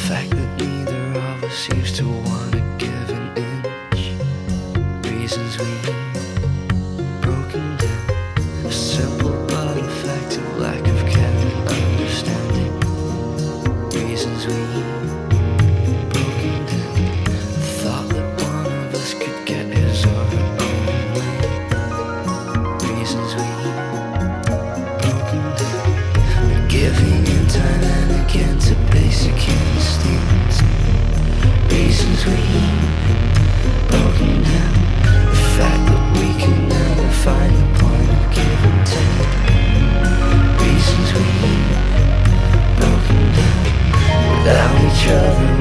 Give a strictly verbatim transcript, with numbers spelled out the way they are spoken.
fact that neither of us seems to want to give an inch. Reasons we've broken down. A simple but effective lack of care and understanding. Reasons we've broken down. The thought that one of us could get his or her own way. Reasons we've broken down. And giving in time and again to basic instincts. Reasons we've broken down. The fact that we can never find the point of give and take. Reasons we've broken down. Without each other